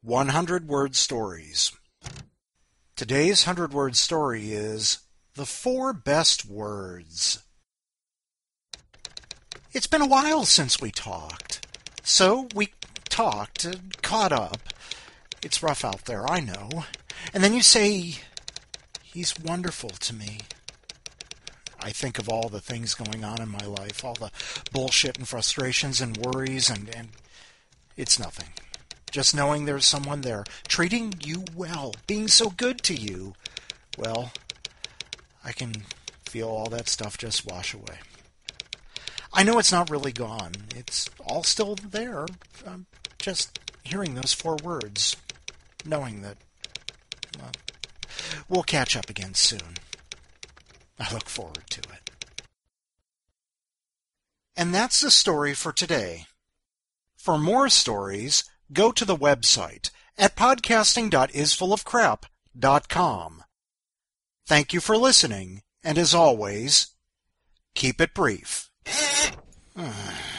100-word stories. Today's 100-word story is The 4 Best Words. It's been a while since we talked. So we talked, caught up. It's rough out there, I know. And then you say, he's wonderful to me. I think of all the things going on in my life, all the bullshit and frustrations and worries, and it's nothing. Just knowing there's someone there, treating you well, being so good to you, well, I can feel all that stuff just wash away. I know it's not really gone. It's all still there. I'm just hearing those 4 words, knowing that, well, we'll catch up again soon. I look forward to it. And that's the story for today. For more stories, go to the website at podcasting.isfullofcrap.com. Thank you for listening, and as always, keep it brief.